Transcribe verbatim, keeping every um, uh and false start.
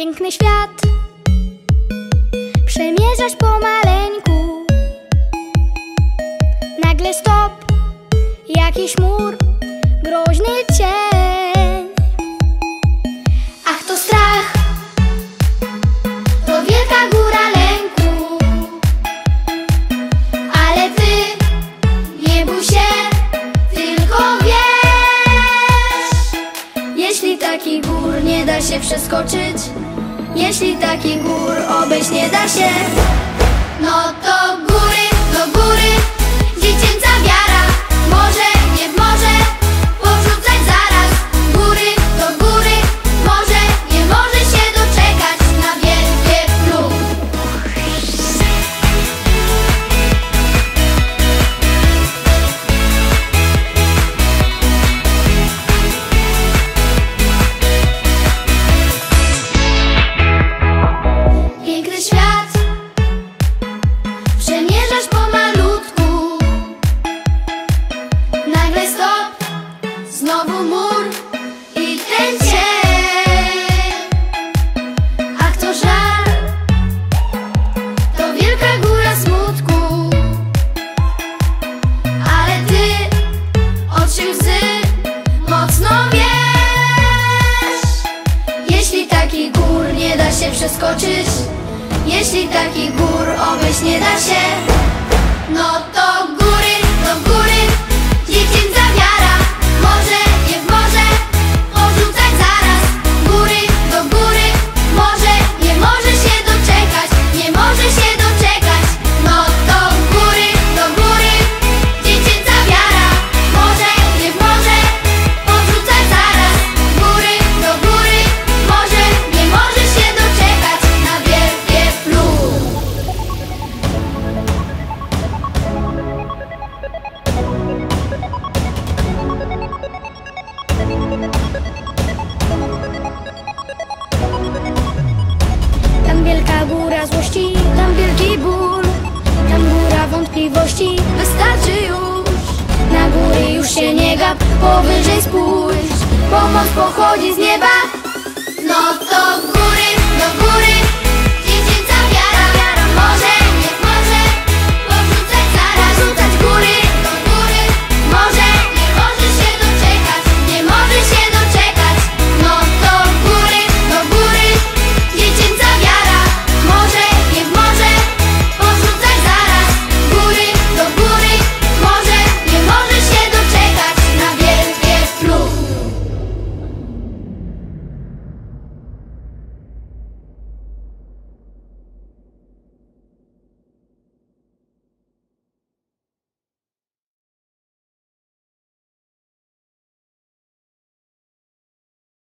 Piękny świat przemierzasz pomaleńku. Nagle stop, jakiś mur, groźny cień. Ach, to strach, to wielka góra lęku. Ale ty nie bój się, tylko wiesz, jeśli takich gór nie da się przeskoczyć, jeśli takich gór obejść nie da się, no to góry, do góry, dziecięca wiara. Może nie w morze porzucać zaraz. Góry, do góry, może nie może się doczekać na wielkie plum. Piękny świat przemierzasz pomalutku. Nagle stop, znowu mur i ten cień. Ach, to żal, to wielka góra smutku. Ale ty oczy łzy mocno wiesz, jeśli takich gór nie da się przeskoczyć, jeśli takich gór obejść nie da się, no to góry, do góry, dziecięca wiara. Może nie w morze porzucać zaraz. Góry, do góry, może nie może się doczekać, nie może się doczekać, no to góry, do góry, dziecięca wiara. Może nie w morze porzucać zaraz. Góry, do góry, może nie może się doczekać na wielkie plum. Tam wielka góra złości, tam wielki ból, tam góra wątpliwości. Wystarczy już, na góry już się nie gap, powyżej spójrz, pomoc pochodzi z nieba. No to góry, do góry,